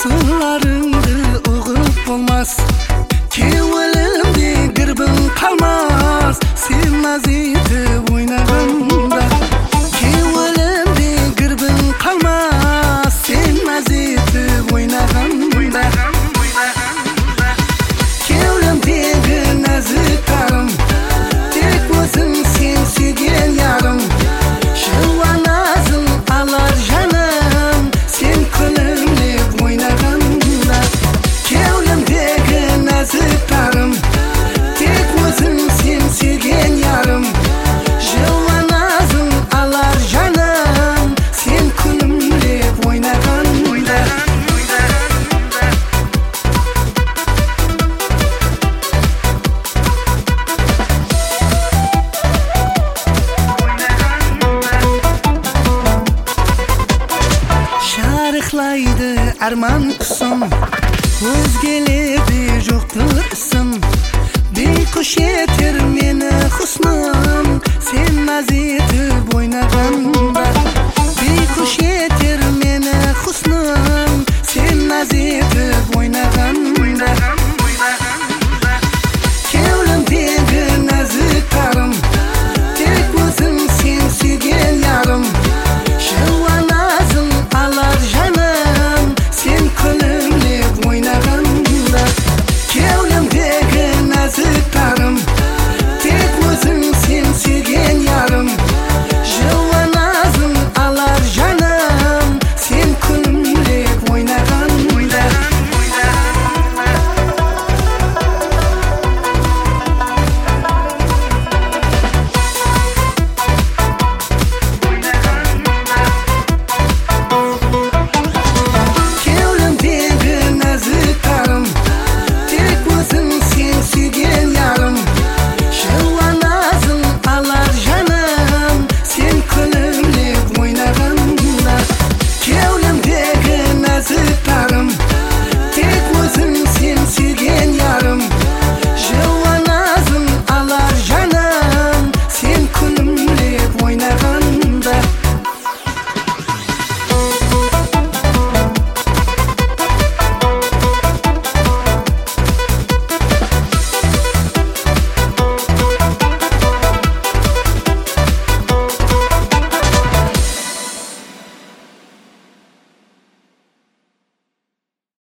sırlarыңды ұғып болмас, кеуілімде гірбің қалмас, сен наз етіп ойнағанда. Кеуілімде гірбің қалмас, сен наз етіп ойнағанда. Кеуілімдегі нәзік тарым, тек өзің сен сүйген ярым. Жыланазың алар жаным, сен күлімлеп ойнағанда. Кеуілімдегі нәзік тарым, тек өзің сен сүйген ярым. Жыланазың алар жаным, сен күлімлеп ойнағанда. Шарықлайды арман құсым, өзгелерде жоқтыр ісім. Бейқұш етер мені хұсным, сен наз етіп ойнағанда. Бейқұш етер